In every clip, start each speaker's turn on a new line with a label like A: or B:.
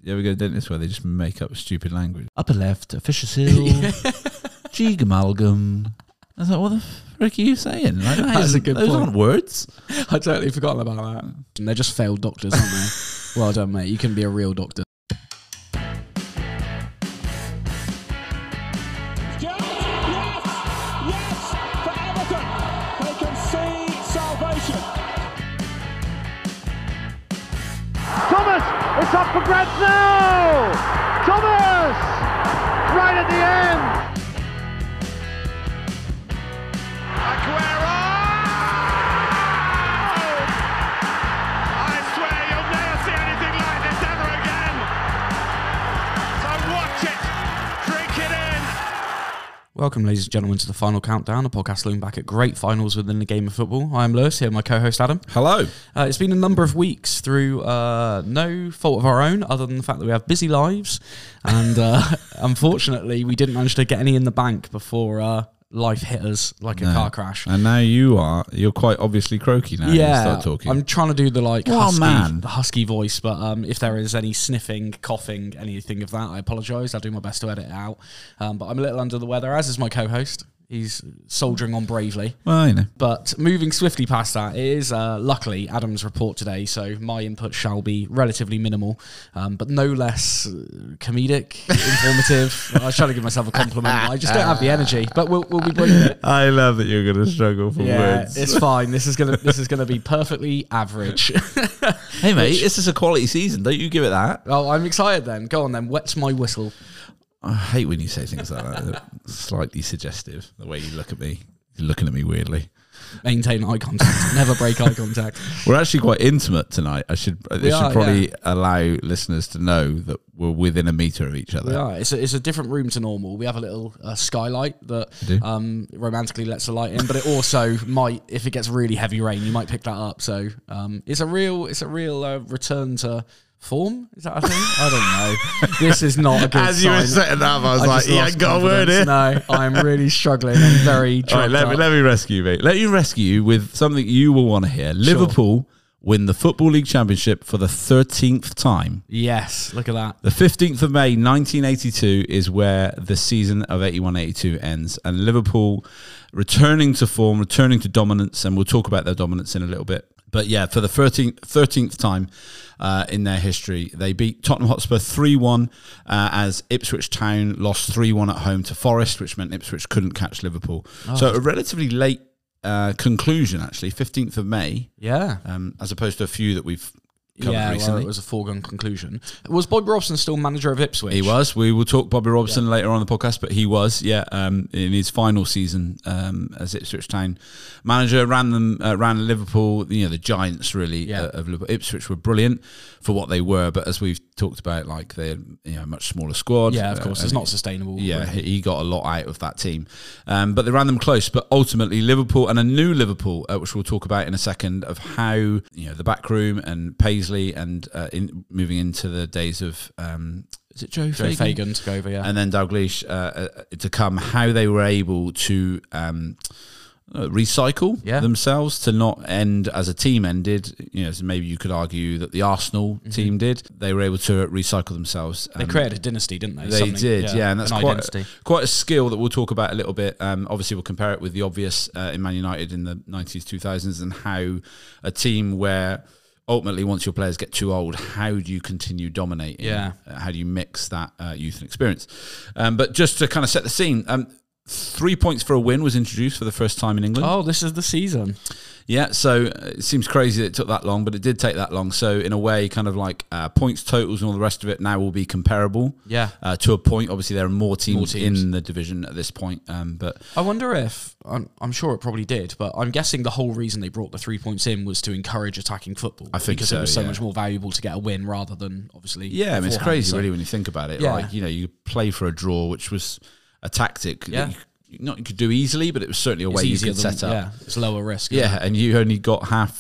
A: You ever go to a dentist where they just make up stupid language? Upper left, Fisher-Seal, G. Amalgam. I was like, what the frick are you saying? Like,
B: That's a good
A: those
B: point.
A: aren't words.
B: I totally forgot about that. And they're just failed doctors, aren't they? Well done, mate. You can be a real doctor.
C: Thomas, it's up for grabs now! Thomas! Right at the end! Aguero! I swear you'll never see anything like this ever again! So watch it! Drink it in!
B: Welcome, ladies and gentlemen, to the Final Countdown, a podcast looking back at great finals within the game of football. I'm Lewis, here my co-host Adam.
A: Hello.
B: It's been a number of weeks through no fault of our own, other than the fact that we have busy lives. And unfortunately, we didn't manage to get any in the bank before life hit us like a car crash.
A: And now you're quite obviously croaky now. You start talking.
B: I'm trying to do the
A: man.
B: husky voice, but if there is any sniffing, coughing, anything of that, I apologise. I'll do my best to edit it out. But I'm a little under the weather, as is my co-host. He's soldiering on bravely.
A: Well, you know.
B: But moving swiftly past that, it is luckily Adam's report today, so my input shall be relatively minimal, but no less comedic, informative. I was trying to give myself a compliment. I just don't have the energy, but we'll be bringing it.
A: I love that you're going to struggle for words.
B: It's fine. This is gonna be perfectly average.
A: Hey, mate, this is a quality season. Don't you give it that?
B: Oh, I'm excited then. Go on then. Wet my whistle.
A: I hate when you say things like that. They're slightly suggestive, the way you look at me. You're looking at me weirdly.
B: Maintain eye contact. Never break eye contact.
A: We're actually quite intimate tonight. I should probably allow listeners to know that we're within a metre of each other.
B: Yeah, it's a different room to normal. We have a little skylight that romantically lets the light in, but it also might, if it gets really heavy rain, you might pick that up. So it's a real return to form. Is that a thing? I don't know. This is not a good
A: As
B: sign.
A: you were setting that up, I was like, he ain't got a word here.
B: No, I'm really struggling. I'm very
A: All right, let me rescue you, mate. Let you rescue you with something you will want to hear. Liverpool win the Football League Championship for the 13th time.
B: Yes, look at that.
A: The 15th of May, 1982 is where the season of 81-82 ends. And Liverpool returning to form, returning to dominance, and we'll talk about their dominance in a little bit. But yeah, for the 13th time in their history, they beat Tottenham Hotspur 3-1 as Ipswich Town lost 3-1 at home to Forest, which meant Ipswich couldn't catch Liverpool. So a relatively late conclusion, actually, 15th of May.
B: Yeah.
A: As opposed to a few that we've covered recently.
B: Well, it was a foregone conclusion. Was Bobby Robson still manager of Ipswich?
A: He was. We will talk Bobby Robson later on in the podcast, but he was, in his final season as Ipswich Town manager. Ran Liverpool, the giants really of Liverpool. Ipswich were brilliant for what they were, but as we've talked about, like they're a much smaller squad.
B: Yeah, of course, it's not sustainable.
A: Yeah, really. He got a lot out of that team, but they ran them close. But ultimately, Liverpool and a new Liverpool, which we'll talk about in a second, of how the back room and Paisley and moving into the days of is it Joe Fagan
B: to go over, and
A: then Dalglish to come, how they were able to recycle themselves to not end as a team ended. So maybe you could argue that the Arsenal team did. They were able to recycle themselves.
B: They created a dynasty, didn't they?
A: They did, and that's quite a skill that we'll talk about a little bit. Obviously, we'll compare it with the obvious in Man United in the 90s, 2000s, and how a team where ultimately, once your players get too old, how do you continue dominating?
B: Yeah.
A: How do you mix that youth and experience? But just to kind of set the scene, 3 points for a win was introduced for the first time in England.
B: Oh, this is the season.
A: Yeah, so it seems crazy that it took that long, but it did take that long. So in a way, kind of like points totals and all the rest of it now will be comparable.
B: Yeah.
A: To a point. Obviously, there are more teams in the division at this point. But
B: I wonder if, I'm sure it probably did, but I'm guessing the whole reason they brought the 3 points in was to encourage attacking football.
A: I think
B: because it was so much more valuable to get a win rather than obviously.
A: Yeah, I mean, it's crazy really when you think about it.
B: Yeah.
A: Like, you play for a draw, which was a tactic. Yeah. You could do easily, but it was certainly a way you could set up.
B: Yeah, it's lower risk.
A: Yeah, and you only got half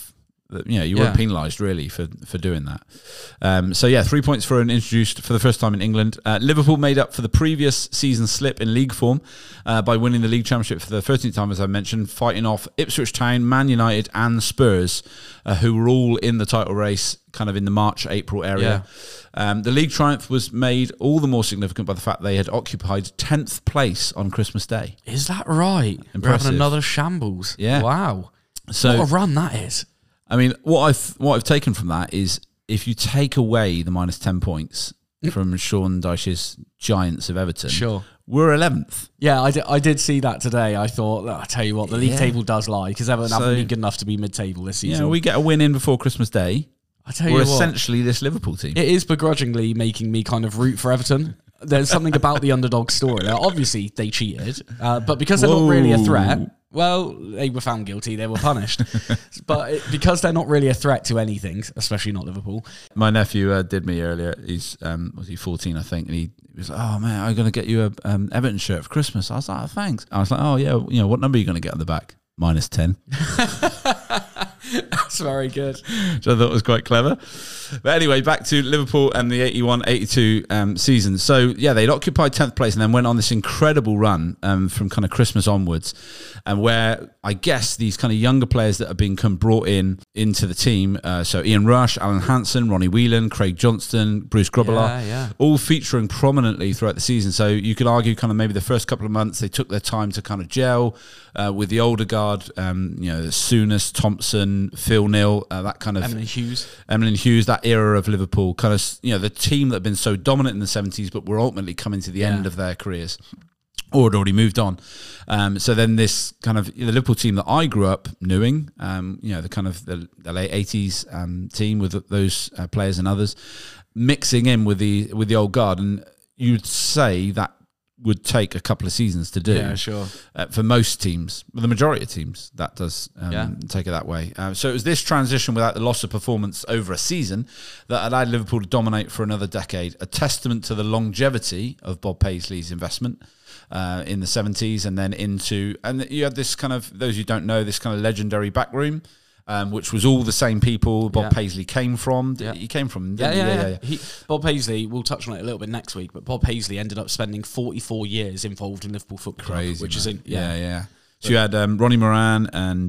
A: You weren't penalised really for doing that. So yeah, 3 points for an introduced for the first time in England. Liverpool made up for the previous season slip in league form by winning the league championship for the 13th time, as I mentioned, fighting off Ipswich Town, Man United and Spurs, who were all in the title race kind of in the March-April area. The league triumph was made all the more significant by the fact they had occupied 10th place on Christmas Day.
B: Is that right?
A: Impressive.
B: We're having another shambles.
A: Yeah.
B: Wow.
A: So
B: what a run that is.
A: I mean, what I've taken from that is if you take away the minus 10 points from Sean Dyche's Giants of Everton, we're 11th.
B: Yeah, I did see that today. I thought, I tell you what, the league table does lie because Everton haven't been good enough to be mid-table this season.
A: Yeah, we get a win in before Christmas Day.
B: I tell you
A: we're
B: what,
A: essentially this Liverpool team.
B: It is begrudgingly making me kind of root for Everton. There's something about the underdog story. Now, obviously, they cheated, but because they're not really a threat. Well, they were found guilty. They were punished. But because they're not really a threat to anything, especially not Liverpool.
A: My nephew did me earlier. He's was he 14, I think, and he was like, "Oh man, I'm going to get you a Everton shirt for Christmas." I was like, "Oh, thanks." I was like, "Oh yeah, what number are you going to get on the back?" Minus 10.
B: That's very good.
A: Which I thought was quite clever. But anyway, back to Liverpool and the 81-82 season. So, yeah, they'd occupied 10th place and then went on this incredible run from kind of Christmas onwards, and where I guess these kind of younger players that have been brought into the team, so Ian Rush, Alan Hansen, Ronnie Whelan, Craig Johnston, Bruce Grobbelaar, all featuring prominently throughout the season. So you could argue kind of maybe the first couple of months they took their time to kind of gel with the older guard, Souness, Thompson, Phil Neal, that kind of Emlyn Hughes, that era of Liverpool, kind of the team that had been so dominant in the 70s, but were ultimately coming to the end of their careers, or had already moved on. So then this kind of the Liverpool team that I grew up knowing, the kind of the late 80s team with those players and others, mixing in with the old guard, and you'd say that would take a couple of seasons to do.
B: Yeah, sure.
A: For most teams, the majority of teams, that does take it that way. So it was this transition without the loss of performance over a season that allowed Liverpool to dominate for another decade, a testament to the longevity of Bob Paisley's investment in the 70s and then and you had this kind of, those who don't know, this kind of legendary backroom, which was all the same people Bob Paisley came from. He came from, didn't he?
B: Bob Paisley, we'll touch on it a little bit next week, but Bob Paisley ended up spending 44 years involved in Liverpool Football Club, which is
A: So you had Ronnie Moran and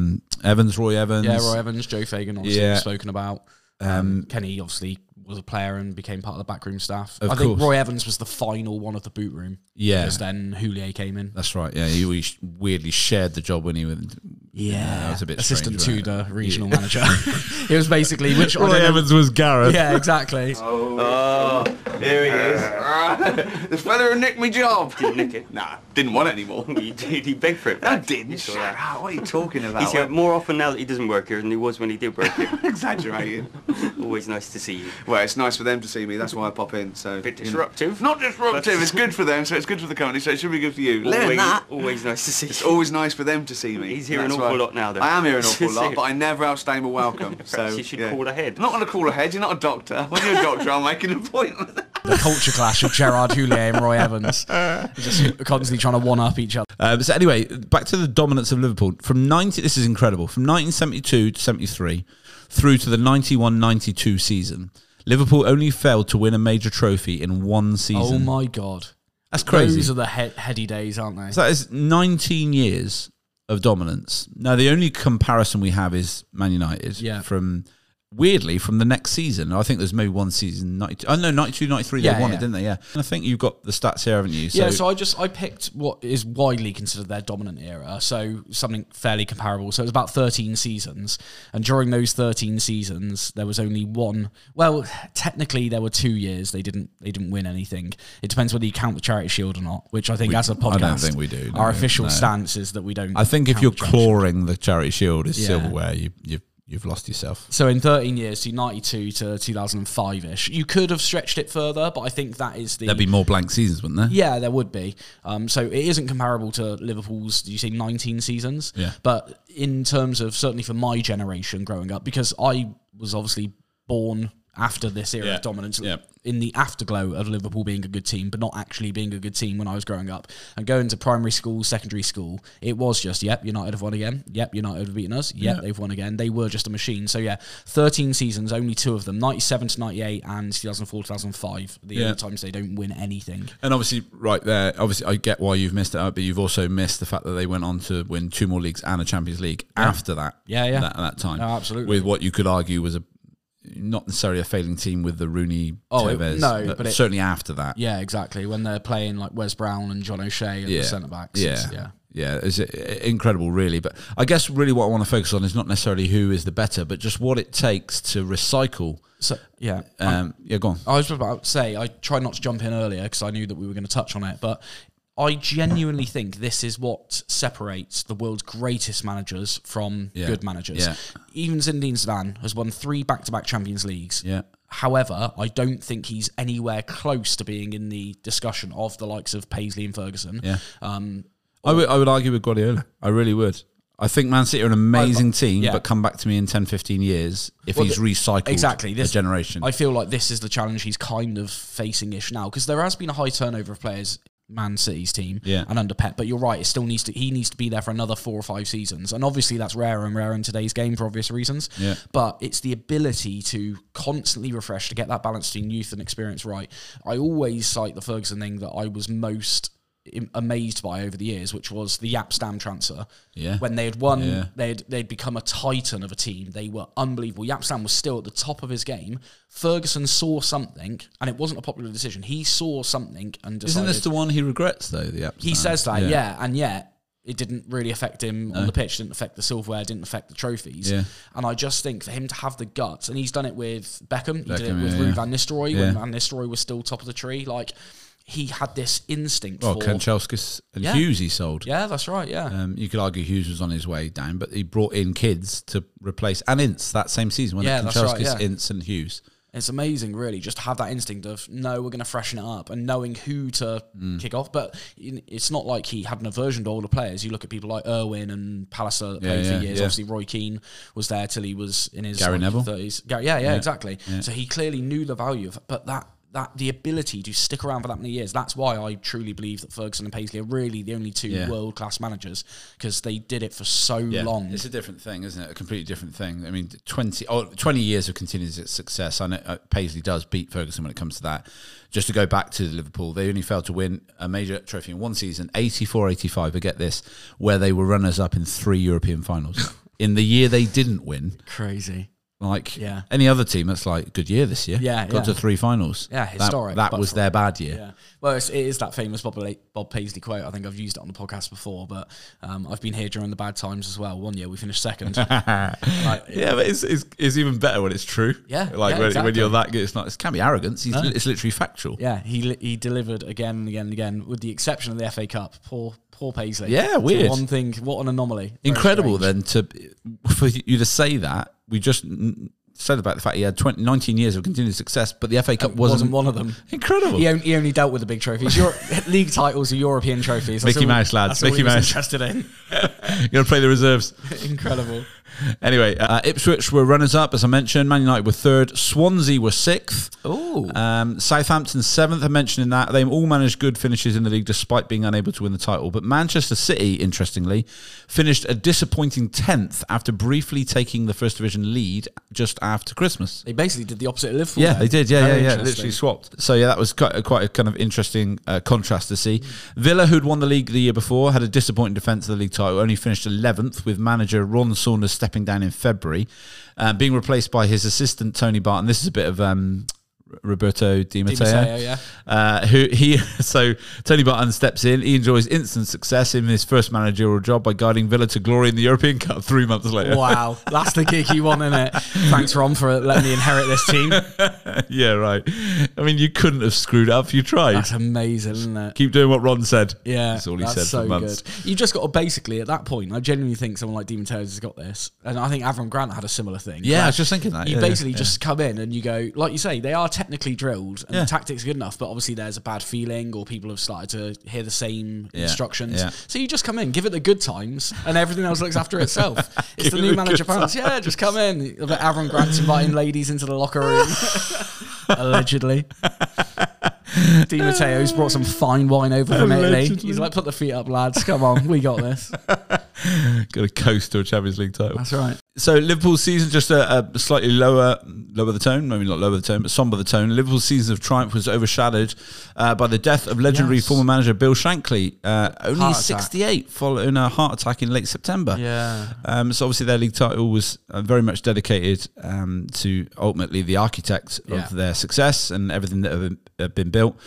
A: Roy Evans.
B: Yeah, Roy Evans, Joe Fagan, obviously spoken about. Kenny obviously was a player and became part of the backroom staff. I think Roy Evans was the final one of the boot room. Yeah. Because then Houllier came in.
A: That's right. Yeah, he weirdly shared the job when he was... that was a bit
B: assistant
A: strange,
B: to the regional manager. It was basically...
A: Roy Evans was Gareth.
B: Yeah, exactly.
D: Oh, here he is. The fella who nicked me job.
E: Didn't nick it.
D: Nah, didn't want it anymore.
E: He begged for it.
D: I didn't. Shut up. What are you talking about?
E: He's here more often now that he doesn't work here than he was when he did work here.
D: Exaggerating.
E: Always nice to see you.
D: Well, it's nice for them to see me. That's why I pop in. So
E: bit disruptive.
D: Not disruptive. It's good for them, so it's good for the company. So it should be good for you.
E: Always nice to see you.
D: It's always nice for them to see me.
E: He's here an awful lot now, though.
D: I am here an awful lot, but I never outstay my welcome. So
E: you should call ahead.
D: I'm not going to call ahead. You're not a doctor. When you're a doctor, I'll make an appointment.
B: The culture clash of Gerard Houllier and Roy Evans, just constantly trying to one-up each other.
A: So anyway, back to the dominance of Liverpool. This is incredible. From 1972 to 73, through to the 91-92 season, Liverpool only failed to win a major trophy in one season.
B: Oh my God.
A: That's crazy.
B: Those are the heady days, aren't they?
A: So that is 19 years of dominance. Now, the only comparison we have is Man United weirdly, from the next season. I think there's maybe one season, 92, 93, they won it, didn't they? Yeah. And I think you've got the stats here, haven't you?
B: So I picked what is widely considered their dominant era, so something fairly comparable. So it was about 13 seasons, and during those 13 seasons, there was only one. Well, technically, there were 2 years they didn't win anything. It depends whether you count the Charity Shield or not, which I think as a podcast,
A: I don't think we do.
B: Our official stance is that we don't.
A: I think if you're clawing the Charity Shield as silverware, you've lost yourself.
B: So in 13 years, so 92 to 2005-ish, you could have stretched it further, but I think that is the...
A: There'd be more blank seasons, wouldn't there?
B: Yeah, there would be. So it isn't comparable to Liverpool's, did you say 19 seasons?
A: Yeah.
B: But in terms of, certainly for my generation growing up, because I was obviously born after this era of dominance, in the afterglow of Liverpool being a good team, but not actually being a good team when I was growing up. And going to primary school, secondary school, it was just, United have won again. United have beaten us. They've won again. They were just a machine. So 13 seasons, only 2 of them, 97 to 98 and 2004 to 2005, the only times they don't win anything.
A: And obviously, right there, I get why you've missed it out, but you've also missed the fact that they went on to win 2 more leagues and a Champions League after that. That time.
B: No, absolutely.
A: With what you could argue was not necessarily a failing team with the Rooney, Tevez, but certainly after that.
B: Yeah, exactly. When they're playing like Wes Brown and John O'Shea at the centre backs.
A: It's incredible, really. But I guess really what I want to focus on is not necessarily who is the better, but just what it takes to recycle.
B: So
A: go on.
B: I was about to say, I tried not to jump in earlier because I knew that we were going to touch on it, but I genuinely think this is what separates the world's greatest managers from good managers. Yeah. Even Zinedine Zidane has won 3 back-to-back Champions Leagues. Yeah. However, I don't think he's anywhere close to being in the discussion of the likes of Paisley and Ferguson. Yeah.
A: I would argue with Guardiola. I really would. I think Man City are an amazing team, but come back to me in 10, 15 years if he's recycled a generation.
B: I feel like this is the challenge he's kind of facing-ish now, because there has been a high turnover of players Man City's team and under Pep, but you're right, it still needs to. He needs to be there for another 4 or 5 seasons, and obviously that's rarer and rarer in today's game for obvious reasons. Yeah. But it's the ability to constantly refresh, to get that balance between youth and experience right. I always cite the Ferguson thing that I was most amazed by over the years, which was the Jaap Stam transfer. Yeah. When they had won, they'd become a titan of a team. They were unbelievable. Jaap Stam was still at the top of his game. Ferguson saw something, and it wasn't a popular decision. He saw something and decided...
A: Isn't this the one he regrets, though, the Jaap Stam?
B: He says that, and yet it didn't really affect him on the pitch, didn't affect the silverware, didn't affect the trophies. Yeah. And I just think for him to have the guts, and he's done it with Beckham, he did it with Ruud van Nistelrooy, when Van Nistelrooy was still top of the tree, like... He had this instinct for...
A: Kanchelskis and Hughes he sold.
B: Yeah, that's right,
A: you could argue Hughes was on his way down, but he brought in kids to replace... And Ince that same season, when Kanchelskis, Ince and Hughes.
B: It's amazing, really, just to have that instinct of, no, we're going to freshen it up, and knowing who to kick off. But it's not like he had an aversion to older players. You look at people like Irwin and Pallister that played for years. Obviously, Roy Keane was there till he was in his
A: Gary Neville.
B: 30s. Exactly. Yeah. So he clearly knew the value of it, but that the ability to stick around for that many years, that's why I truly believe that Ferguson and Paisley are really the only 2 world-class managers, because they did it for so long.
A: It's a different thing, isn't it? A completely different thing. I mean, 20 years of continuous success. I know Paisley does beat Ferguson when it comes to that. Just to go back to Liverpool, they only failed to win a major trophy in one season, 84-85, but get this, where they were runners-up in 3 European finals. In the year they didn't win.
B: Crazy.
A: Like any other team, that's like good year this year. Got to 3 finals.
B: Yeah, historic.
A: That was their bad year.
B: Yeah. Well, it is that famous Bob Paisley quote. I think I've used it on the podcast before, but I've been here during the bad times as well. One year we finished second.
A: But it's even better when it's true.
B: Yeah,
A: when you're that good, it can't be arrogance. It's literally factual.
B: Yeah, he delivered again and again and again, with the exception of the FA Cup. Poor Paisley.
A: Yeah, weird.
B: So one thing, what an anomaly. Very
A: incredible
B: strange.
A: Then for you to say that. We just said about the fact he had 19 years of continued success, but the FA Cup wasn't
B: one of them.
A: Incredible.
B: He only dealt with the big trophies. League titles are European trophies.
A: Mickey Mouse, lads. Mickey Mouse.
B: Interested in.
A: You're going to play the reserves.
B: Incredible.
A: Anyway, Ipswich were runners-up, as I mentioned. Man United were 3rd. Swansea were 6th.
B: Ooh.
A: Southampton 7th. I mentioned in that. They all managed good finishes in the league despite being unable to win the title. But Manchester City, interestingly, finished a disappointing 10th after briefly taking the First Division lead just after Christmas.
B: They basically did the opposite of Liverpool.
A: Yeah, they did. Yeah. Literally swapped. So, that was quite a kind of interesting contrast to see. Villa, who'd won the league the year before, had a disappointing defence of the league title, only finished 11th, with manager Ron Saunders stepping down in February, being replaced by his assistant Tony Barton. This is a bit of Roberto Di Matteo. So Tony Barton steps in. He enjoys instant success in his first managerial job by guiding Villa to glory in the European Cup 3 months later.
B: Wow, that's the gig you want, isn't it? Thanks, Ron, for letting me inherit this team.
A: Yeah, right. I mean, you couldn't have screwed up if you tried.
B: That's amazing, isn't it?
A: Keep doing what Ron said.
B: Yeah,
A: that's all he said for months.
B: Good. You've just got to basically, at that point, I genuinely think someone like Di Matteo has got this, and I think Avram Grant had a similar thing.
A: Yeah, I was just thinking that.
B: You basically just come in and you go, like you say, they are technically drilled and the tactics are good enough, but obviously there's a bad feeling or people have started to hear the same instructions. Yeah. So you just come in, give it the good times, and everything else looks after itself. It's the new manager pants. Yeah, just come in. Aaron Grant's inviting ladies into the locker room. Allegedly. Di Matteo's brought some fine wine over from Italy. He's like, put the feet up, lads. Come on, we got this.
A: Got a coast to a Champions League title.
B: That's right.
A: So Liverpool's season, just a slightly lower the tone, maybe not lower the tone, but somber the tone. Liverpool's season of triumph was overshadowed by the death of legendary former manager Bill Shankly, only 68, following a heart attack in late September.
B: Yeah.
A: So obviously their league title was very much dedicated to ultimately the architect of their success and everything that had been built.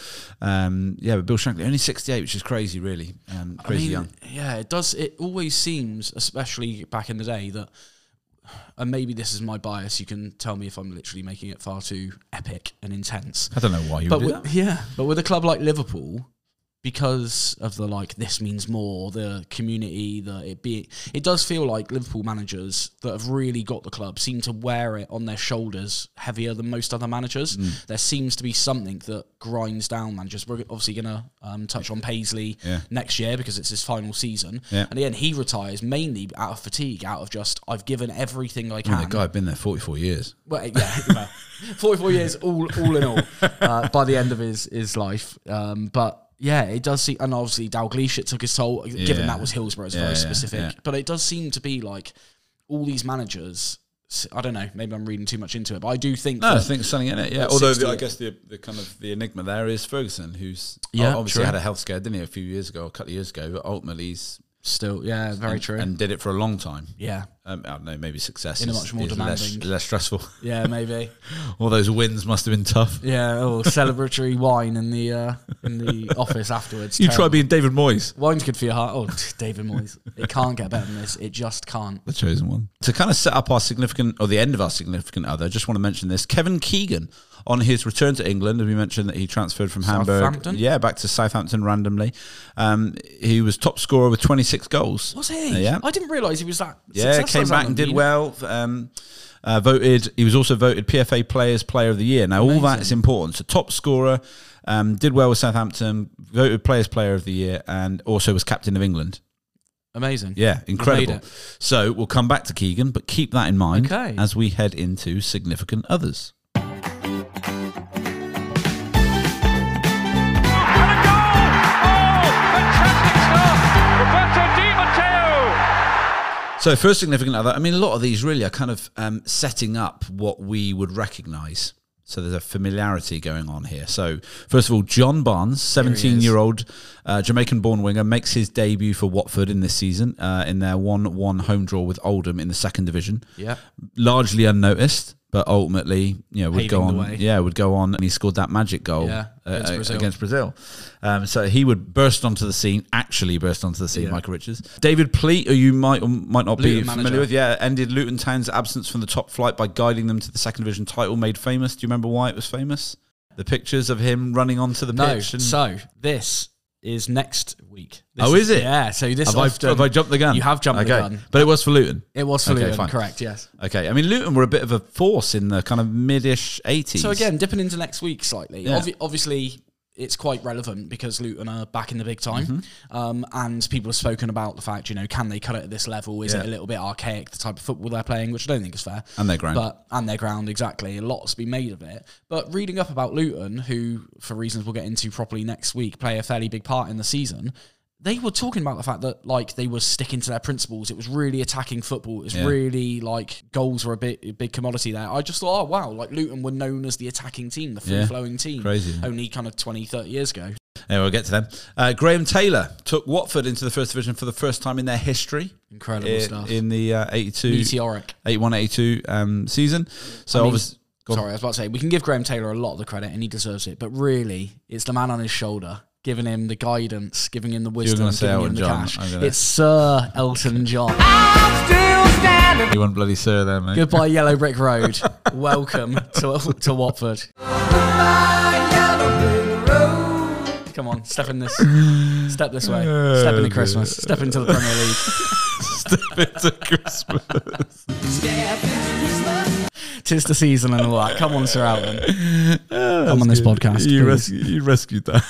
A: But Bill Shankly, only 68, which is crazy, really. Crazy young.
B: Yeah, it does. It always seems, especially back in the day, that, and maybe this is my bias, you can tell me if I'm literally making it far too epic and intense.
A: I don't know why you would do that.
B: Yeah, but with a club like Liverpool, because of the this means more, the community, it does feel like Liverpool managers that have really got the club seem to wear it on their shoulders heavier than most other managers. There seems to be something that grinds down managers. We're obviously going to touch on Paisley next year because it's his final season. Yeah. And again, he retires mainly out of fatigue, out of just, I've given everything I can.
A: The guy had been there 44 years.
B: Well, yeah, 44 years all in all by the end of his life. But yeah, it does seem, and obviously Dalglish, it took his toll, given that was Hillsborough, it's very specific. Yeah. But it does seem to be like all these managers, I don't know, maybe I'm reading too much into it, but I do think...
A: No, I think there's something in it, yeah. Although I guess the kind of the enigma there is Ferguson, who's obviously had a health scare, didn't he, a couple of years ago, but ultimately he's...
B: Still, yeah, very true.
A: And did it for a long time.
B: Yeah.
A: I don't know, maybe success
B: in a much more demanding.
A: Less stressful.
B: Yeah, maybe.
A: All those wins must have been tough.
B: Yeah, celebratory wine in the office afterwards.
A: You try being David Moyes.
B: Wine's good for your heart. Oh, David Moyes. It can't get better than this. It just can't.
A: The chosen one. To kind of set up the end of our significant other, I just want to mention this. Kevin Keegan, on his return to England, as we mentioned that he transferred from Hamburg. Yeah, back to Southampton randomly. He was top scorer with 26 goals.
B: Was he?
A: Yeah.
B: I didn't realise he was that
A: successful. Came back and did well. He was also voted PFA Player of the Year. Now, all that is important. So, top scorer, did well with Southampton, voted Player of the Year, and also was captain of England.
B: Amazing.
A: Yeah, incredible. So, we'll come back to Keegan, but keep that in mind as we head into significant others. So, first significant other, I mean, a lot of these really are kind of setting up what we would recognise. So there's a familiarity going on here. So, first of all, John Barnes, 17-year-old Jamaican-born winger, makes his debut for Watford in this season in their 1-1 home draw with Oldham in the second division. Yeah, largely unnoticed, but ultimately, would go on, and he scored that magic goal against Brazil. So he would burst onto the scene. Michael Richards. David Pleat, who you might or might not be familiar with, ended Luton Town's absence from the top flight by guiding them to the second division title, made famous. Do you remember why it was famous? The pictures of him running onto the pitch.
B: So this is next week.
A: Is it?
B: Yeah. So this
A: have I jumped the gun?
B: You have jumped the gun.
A: But it was for Luton.
B: It was for Luton, fine. Correct, yes.
A: Okay. I mean, Luton were a bit of a force in the kind of mid-ish 80s.
B: So again, dipping into next week slightly. Yeah. Obviously, it's quite relevant because Luton are back in the big time. And people have spoken about the fact, can they cut it at this level? Is it a little bit archaic, the type of football they're playing, which I don't think is fair.
A: And their ground.
B: And their ground, exactly. A lot's been made of it. But reading up about Luton, who, for reasons we'll get into properly next week, play a fairly big part in the season, they were talking about the fact that they were sticking to their principles. It was really attacking football. It was really goals were a big commodity there. I just thought, oh wow, Luton were known as the attacking team, the free-flowing team.
A: Crazy.
B: Only kind of 20, 30 years ago.
A: Yeah, we'll get to them. Graham Taylor took Watford into the first division for the first time in their history.
B: Incredible stuff.
A: In the 82...
B: Meteoric.
A: 81-82 season. So obviously...
B: Sorry, I was about to say, we can give Graham Taylor a lot of the credit and he deserves it, but really, it's the man on his shoulder, giving him the guidance, giving him the wisdom, giving him the cash. It's Sir Elton John. I'm still standing.
A: You want bloody Sir there, mate.
B: Goodbye, Yellow Brick Road. Welcome to Watford. Come on, step this way. Step into Christmas. Step into the Premier League.
A: Step into Christmas.
B: 'Tis the season and all that. Come on, Sir Alvin. Come on this podcast.
A: You rescued that.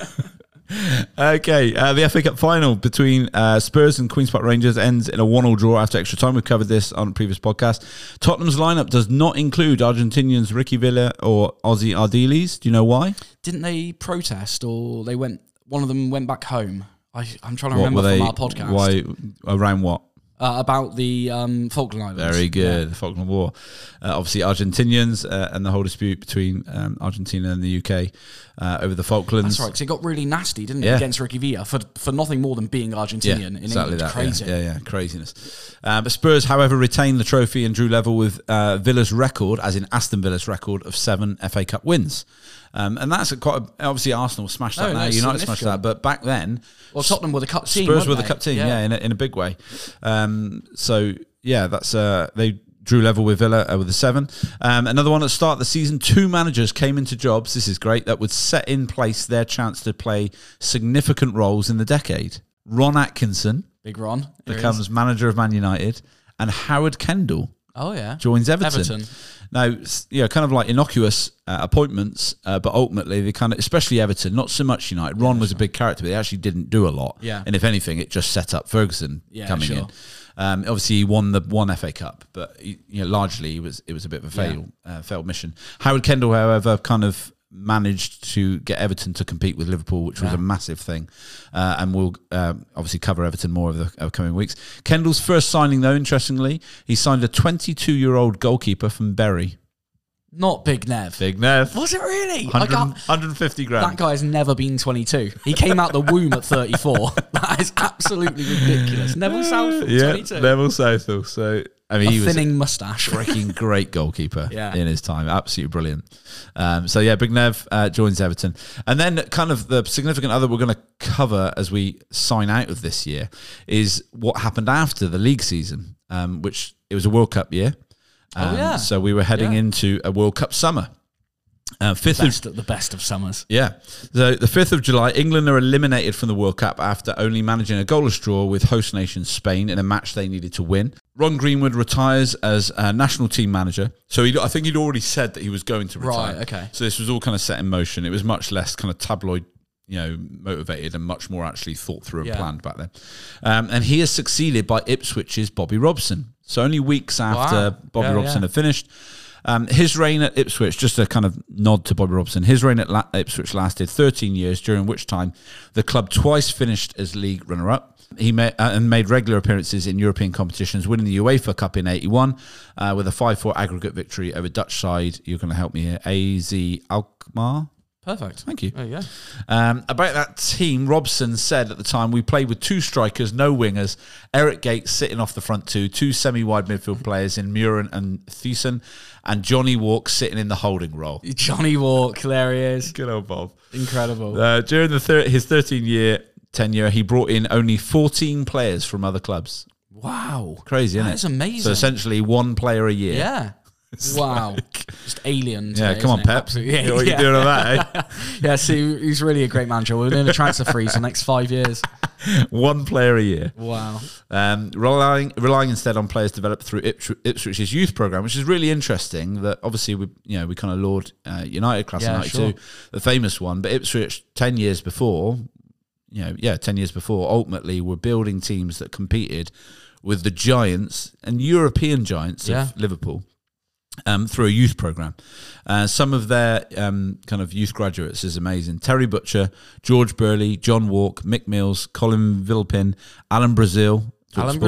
A: Okay, the FA Cup final between Spurs and Queen's Park Rangers ends in a 1-1 draw after extra time. We've covered this on a previous podcast. Tottenham's lineup does not include Argentinians Ricky Villa or Ozzy Ardiles. Do you know why?
B: Didn't they protest, or one of them went back home? I'm trying to remember from our podcast.
A: Why? Around what?
B: About the Falkland Islands.
A: Very good, the Falkland War. Obviously, Argentinians and the whole dispute between Argentina and the UK over the Falklands.
B: That's right, because it got really nasty, didn't it, against Ricky Villa for nothing more than being Argentinian in
A: exactly
B: England.
A: That,
B: crazy.
A: Yeah, craziness. But Spurs, however, retained the trophy and drew level with Villa's record, as in Aston Villa's record, of 7 FA Cup wins. And that's obviously Arsenal smashed that now, United smashed that, but back then...
B: Well, Tottenham were the cup team,
A: Spurs were the cup team, in a big way. So, that's they drew level with Villa with a 7. Another one at the start of the season, 2 managers came into jobs, this is great, that would set in place their chance to play significant roles in the decade. Ron Atkinson,
B: Big Ron,
A: becomes manager of Man United, and Howard Kendall joins Everton. Now, kind of like innocuous appointments, but ultimately they kind of, especially Everton, not so much United. Ron was a big character, but they actually didn't do a lot.
B: Yeah.
A: And if anything, it just set up Ferguson coming in. Obviously, he won the one FA Cup, but largely it was a bit of a failed mission. Howard Kendall, however, kind of managed to get Everton to compete with Liverpool, which was a massive thing, and we'll obviously cover Everton more over the coming weeks. Kendall's first signing, though, interestingly, he signed a 22-year-old goalkeeper from Bury.
B: Not Big Nev.
A: Big Nev.
B: Was it really?
A: 150 grand.
B: That guy has never been 22. He came out the womb at 34. That is absolutely ridiculous. Neville Southall, 22.
A: Neville Southall. So, I mean, he was
B: thinning moustache.
A: Freaking great goalkeeper in his time. Absolutely brilliant. Big Nev joins Everton. And then kind of the significant other we're going to cover as we sign out of this year is what happened after the league season, which it was a World Cup year. So we were heading into a World Cup summer.
B: The best of summers.
A: Yeah. So the 5th of July, England are eliminated from the World Cup after only managing a goalless draw with host nation Spain in a match they needed to win. Ron Greenwood retires as national team manager. So I think he'd already said that he was going to retire.
B: Right, okay.
A: So this was all kind of set in motion. It was much less kind of tabloid, motivated and much more actually thought through and planned back then. And he is succeeded by Ipswich's Bobby Robson. So only weeks after Bobby Robson had finished. His reign at Ipswich, just a kind of nod to Bobby Robson, his reign at Ipswich lasted 13 years, during which time the club twice finished as league runner-up. He made regular appearances in European competitions, winning the UEFA Cup in 81 with a 5-4 aggregate victory over Dutch side, you're going to help me here, AZ Alkmaar.
B: Perfect.
A: Thank you.
B: There you go.
A: About that team, Robson said at the time, we played with 2 strikers, no wingers, Eric Gates sitting off the front 2 semi-wide midfield players in Muren and Thiessen, and Johnny Walk sitting in the holding role.
B: Johnny Walk, there he is.
A: Good old Bob.
B: Incredible.
A: During his 13-year tenure, he brought in only 14 players from other clubs.
B: Wow.
A: Crazy, isn't it?
B: That's amazing.
A: So essentially 1 player a year.
B: Yeah. Wow. Just alien today,
A: come on, Pep.
B: Absolutely.
A: Yeah, what are you doing on that, eh?
B: See, he's really a great manager. We're in a transfer freeze for the next 5 years.
A: 1 player a year.
B: Wow.
A: Relying instead on players developed through Ipswich's youth program, which is really interesting. That obviously we kind of laud United class of 92, the famous one, but Ipswich 10 years before, 10 years before, ultimately were building teams that competed with the giants and European giants of Liverpool. Through a youth program. Some of their kind of youth graduates is amazing. Terry Butcher, George Burley, John Walk, Mick Mills, Colin Villepin, Alan Brazil,
B: Trevor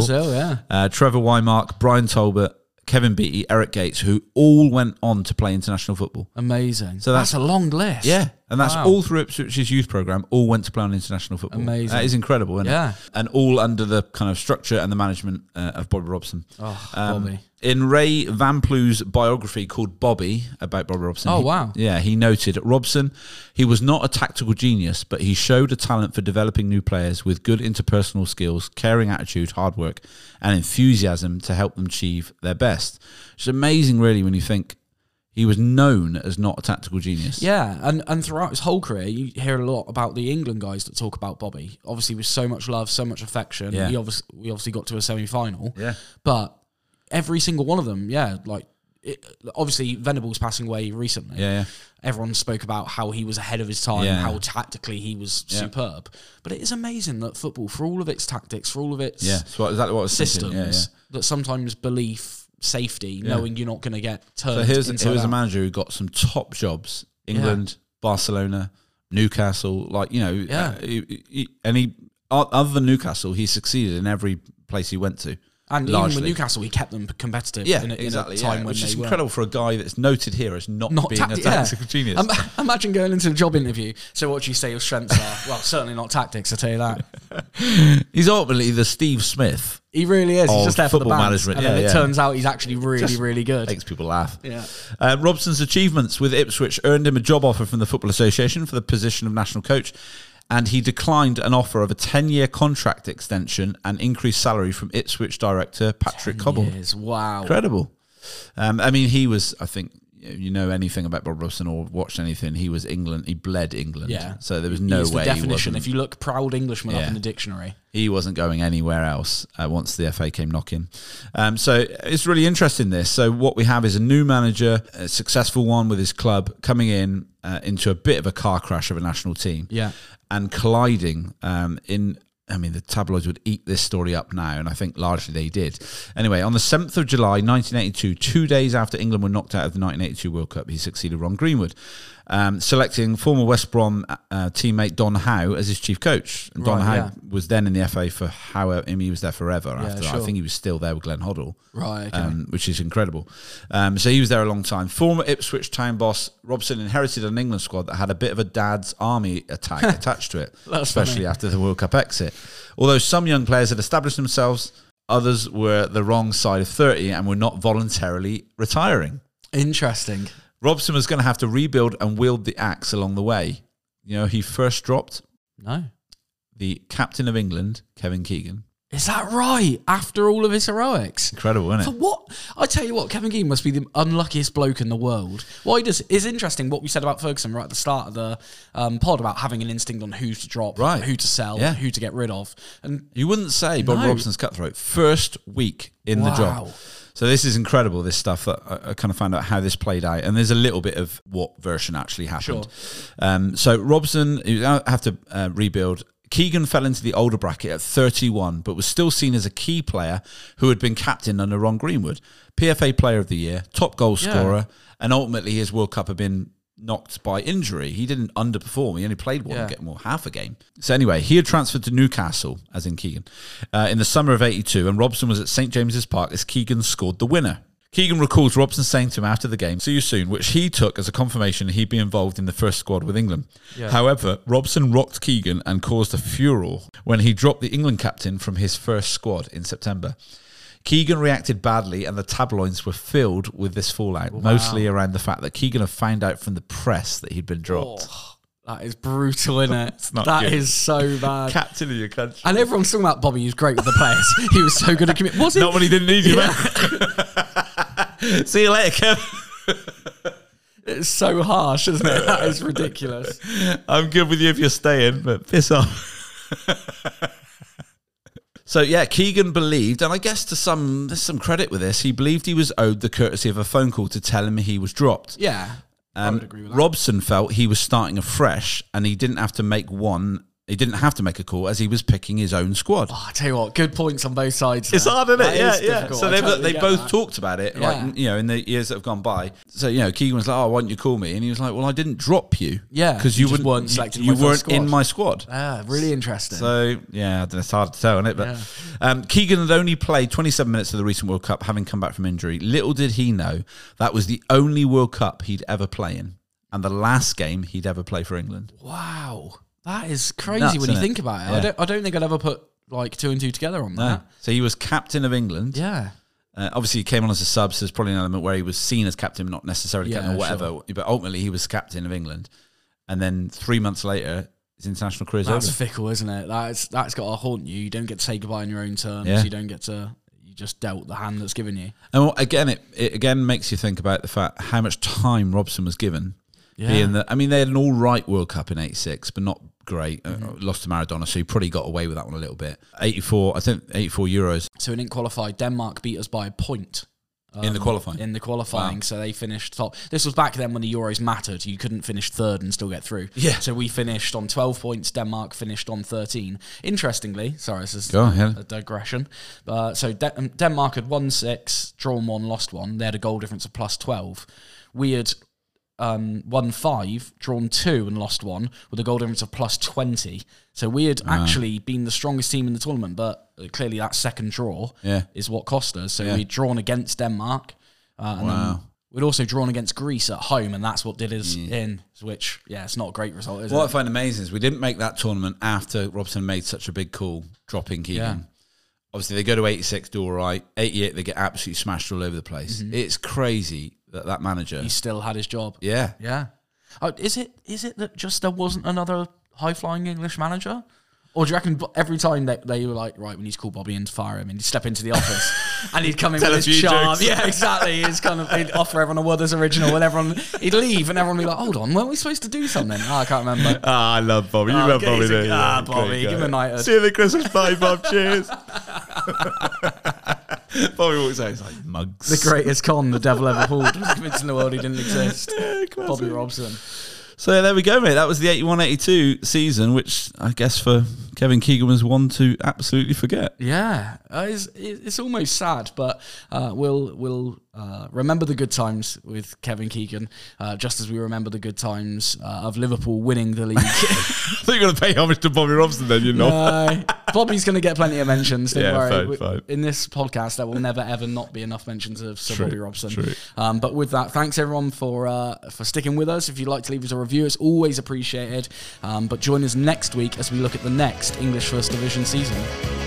A: Wymark, Brian Talbot, Kevin Beattie, Eric Gates, who all went on to play international football.
B: Amazing.
A: So
B: that's a long list.
A: Yeah. And that's all through Ipswich's youth program, all went to play on international football.
B: Amazing.
A: That is incredible, isn't it? And all under the kind of structure and the management of Bobby Robson.
B: Bobby.
A: In Ray Van Plu's biography called Bobby, about Bobby Robson. He noted, Robson, he was not a tactical genius, but he showed a talent for developing new players with good interpersonal skills, caring attitude, hard work, and enthusiasm to help them achieve their best. It's amazing, really, when you think he was known as not a tactical genius.
B: Yeah, and throughout his whole career, you hear a lot about the England guys that talk about Bobby. Obviously, with so much love, so much affection. We obviously got to a semi-final.
A: Yeah.
B: But every single one of them, obviously Venables passing away recently.
A: Yeah.
B: Everyone spoke about how he was ahead of his time,
A: Yeah.
B: how tactically he was superb. But it is amazing that football, for all of its tactics, for all of its
A: So exactly what I was
B: systems,
A: thinking.
B: that sometimes belief, safety, knowing you're not going to get turned.
A: So here's a manager who got some top jobs: England, Barcelona, Newcastle. Like, you know, other than Newcastle, he succeeded in every place he went to.
B: And
A: largely.
B: even with Newcastle, he kept them competitive.
A: Yeah,
B: in
A: exactly.
B: a time when
A: which is
B: they
A: incredible for a guy that's noted here as not being a
B: tacti-
A: tactical genius.
B: Imagine going into a job interview. So what do you say your strengths are? Well, certainly not tactics, I'll tell you that.
A: He's ultimately the Steve Smith.
B: He really is. He's
A: Of
B: just there for the
A: football
B: bands.
A: management.
B: And then
A: Yeah,
B: it turns out he's actually really,
A: Just
B: really good.
A: Makes people laugh.
B: Yeah.
A: Robson's achievements with Ipswich earned him a job offer from the Football Association for the position of national coach, and he declined an offer of a 10-year contract extension and increased salary from Ipswich director Patrick Cobble.
B: Wow.
A: Incredible. I mean, he was, I think, you know anything about Bob Robson or watched anything, he was England. He bled England.
B: Yeah.
A: So there was no
B: He's
A: way
B: the
A: he
B: definition.
A: wasn't.
B: If you look proud Englishman up
A: Yeah.
B: in the dictionary.
A: He wasn't going anywhere else once the FA came knocking. So it's really interesting, this. So what we have is a new manager, a successful one with his club, coming in into a bit of a car crash of a national team.
B: Yeah.
A: And colliding the tabloids would eat this story up now, and I think largely they did. Anyway, on the 7th of July, 1982, 2 days after England were knocked out of the 1982 World Cup, he succeeded Ron Greenwood, selecting former West Brom teammate Don Howe as his chief coach. And Don Howe was then in the FA for he was there forever after that. I think he was still there with Glenn Hoddle,
B: Right, okay.
A: which is incredible. So he was there a long time. Former Ipswich Town boss Robson inherited an England squad that had a bit of a dad's army attack attached to it, especially after the World Cup exit. Although some young players had established themselves, others were the wrong side of 30 and were not voluntarily retiring.
B: Interesting.
A: Robson was going to have to rebuild and wield the axe along the way. You know, he first dropped
B: No.
A: the captain of England, Kevin Keegan.
B: Is that right? After all of his heroics?
A: Incredible, isn't
B: For
A: it?
B: what? I tell you what, Kevin Keegan must be the unluckiest bloke in the world. Why does it's interesting what we said about Ferguson right at the start of the pod about having an instinct on who to drop,
A: Right.
B: who to sell,
A: Yeah.
B: who to get rid of. And
A: You wouldn't say Bob
B: No.
A: Robson's cutthroat. First week in the job.
B: Wow.
A: So this is incredible, this stuff that I kind of found out how this played out. And there's a little bit of what version actually happened. So Robson, you have to rebuild. Keegan fell into the older bracket at 31, but was still seen as a key player who had been captain under Ron Greenwood. PFA Player of the Year, top goal scorer, and ultimately his World Cup had been knocked by injury. He didn't underperform. He only played half a game. So anyway, he had transferred to Newcastle, as in Keegan, in the summer of 82, and Robson was at St James's Park as Keegan scored the winner. Keegan recalls Robson saying to him after the game, "See you soon," which he took as a confirmation he'd be involved in the first squad with England. However, Robson rocked Keegan and caused a furore when he dropped the England captain from his first squad in September. Keegan reacted badly, and the tabloids were filled with this fallout, mostly around the fact that Keegan had found out from the press that he'd been dropped.
B: that is brutal, isn't it?
A: not
B: That
A: good.
B: is so bad.
A: Captain of your country.
B: And everyone's talking about Bobby, he was great with the players. He was so good at committing. Was he?
A: Not when he didn't need you, man. See you later, Kev.
B: It's so harsh, isn't it? That is ridiculous.
A: I'm good with you if you're staying, but piss off. So yeah, Keegan believed, and I guess there's some credit with this, he believed he was owed the courtesy of a phone call to tell him he was dropped.
B: Yeah. I would agree with that.
A: Robson felt he was starting afresh and he didn't have to make a call as he was picking his own squad.
B: Oh, I tell you what, good points on both sides.
A: It's
B: there.
A: hard, isn't it?
B: That
A: Yeah,
B: is
A: yeah.
B: difficult.
A: So
B: I
A: they
B: totally
A: both
B: get that.
A: talked about it,
B: Yeah.
A: like, in the years that have gone by. So Keegan was like, "Oh, why don't you call me?" And he was like, "Well, I didn't drop you,
B: Yeah,
A: because
B: you
A: you
B: just
A: weren't
B: weren't selected in
A: You
B: my first
A: weren't
B: squad."
A: in my squad."
B: Ah, really interesting.
A: So yeah, I don't know, it's hard to tell, isn't it? But Keegan had only played 27 minutes of the recent World Cup, having come back from injury. Little did he know that was the only World Cup he'd ever play in, and the last game he'd ever play for England.
B: Wow. That is crazy
A: Nuts,
B: when
A: isn't
B: you
A: it?
B: think about it.
A: Yeah.
B: I don't think I'd ever put like 2 and 2 together on that.
A: So he was captain of England.
B: Yeah.
A: Obviously, he came on as a sub, so there's probably an element where he was seen as captain, not necessarily captain or whatever.
B: Sure.
A: But ultimately, he was captain of England. And then 3 months later, his international career's
B: That's
A: over.
B: fickle, isn't it? That's got to haunt you. You don't get to say goodbye on your own terms.
A: Yeah.
B: You don't get to. You just dealt the hand that's given you.
A: And again, it again makes you think about the fact how much time Robson was given.
B: Yeah.
A: Being that, I mean, they had an all right World Cup in '86, but not great. Lost to Maradona, so he probably got away with that one a little bit. 84 Euros.
B: So we didn't qualify. Denmark beat us by a point.
A: in the qualifying.
B: In the qualifying,
A: Wow.
B: so they finished top. This was back then when the Euros mattered. You couldn't finish third and still get through.
A: Yeah.
B: So we finished on 12 points. Denmark finished on 13. Interestingly, sorry, this is
A: Go on,
B: a digression. So Denmark had won 6, drawn 1, lost 1. They had a goal difference of plus 12. We had won 5, drawn 2, and lost 1 with a goal difference of plus 20. So we had actually been the strongest team in the tournament, but clearly that second draw is what cost us. So we'd drawn against Denmark, and then we'd also drawn against Greece at home, and that's what did us in, which, it's not a great result, is it?
A: What I find amazing is we didn't make that tournament after Robson made such a big call, dropping Keegan.
B: Yeah.
A: Obviously, they go to 86, do all right. 88, they get absolutely smashed all over the place. It's crazy that manager...
B: He still had his job.
A: Yeah.
B: Yeah. Is it that just there wasn't another high-flying English manager? Or do you reckon every time they were like, right, we need to call Bobby in to fire him, and he'd step into the office and he'd come in
A: Tell
B: with
A: a
B: his
A: few
B: charm.
A: jokes.
B: Yeah, exactly. He'd offer everyone a Werther's original, and he'd leave, and everyone would be like, hold on, weren't we supposed to do something? I can't remember.
A: I love Bobby. You
B: Oh,
A: love
B: good,
A: Bobby,
B: he's a-
A: don't you?
B: ah,
A: Great
B: Bobby,
A: guy.
B: give him a night.
A: See you at the Christmas party, Bob. Cheers. Bobby walks out, he's like, mugs.
B: The greatest con the devil ever pulled was convincing the world he didn't exist. Bobby Robson.
A: So there we go, mate. That was the 81-82 season, which I guess for Kevin Keegan was one to absolutely forget.
B: Yeah, it's almost sad, but we'll remember the good times with Kevin Keegan, just as we remember the good times of Liverpool winning the league.
A: I thought you were going to pay homage to Bobby Robson then, you're not.
B: No, Bobby's going to get plenty of mentions. Don't worry.
A: Fine.
B: In this podcast, there will never ever not be enough mentions of Sir Bobby Robson.
A: True.
B: But with that, thanks everyone for sticking with us. If you'd like to leave us a review, it's always appreciated. But join us next week as we look at the next English First Division season.